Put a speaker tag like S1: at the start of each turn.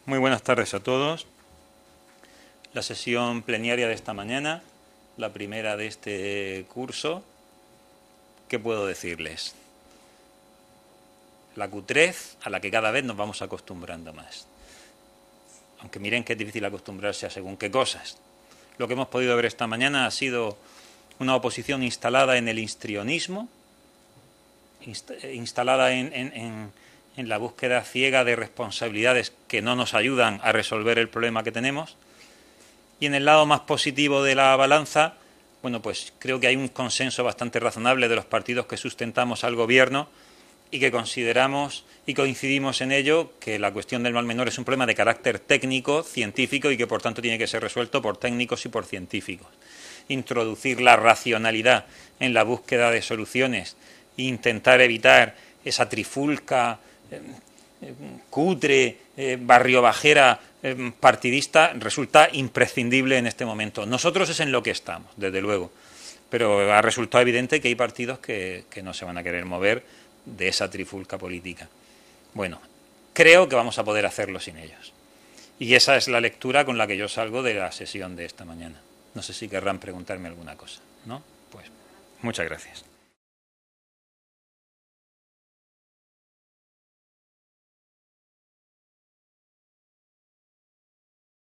S1: Muy buenas tardes a todos. La sesión plenaria de esta mañana, la primera de este curso, ¿qué puedo decirles? La cutrez a la que cada vez nos vamos acostumbrando más. Aunque miren que es difícil acostumbrarse a según qué cosas. Lo que hemos podido ver esta mañana ha sido una oposición instalada en el histrionismo, instalada en la búsqueda ciega de responsabilidades que no nos ayudan a resolver el problema que tenemos. Y en el lado más positivo de la balanza, bueno, pues creo que hay un consenso bastante razonable de los partidos que sustentamos al gobierno y que consideramos y coincidimos en ello que la cuestión del mal menor es un problema de carácter técnico, científico y que por tanto tiene que ser resuelto por técnicos y por científicos. Introducir la racionalidad en la búsqueda de soluciones e intentar evitar esa trifulca cutre, barriobajera, partidista, resulta imprescindible en este momento. Nosotros es en lo que estamos, desde luego, pero ha resultado evidente que hay partidos que no se van a querer mover de esa trifulca política. Bueno, creo que vamos a poder hacerlo sin ellos. Y esa es la lectura con la que yo salgo de la sesión de esta mañana. No sé si querrán preguntarme alguna cosa, ¿no? Pues muchas gracias.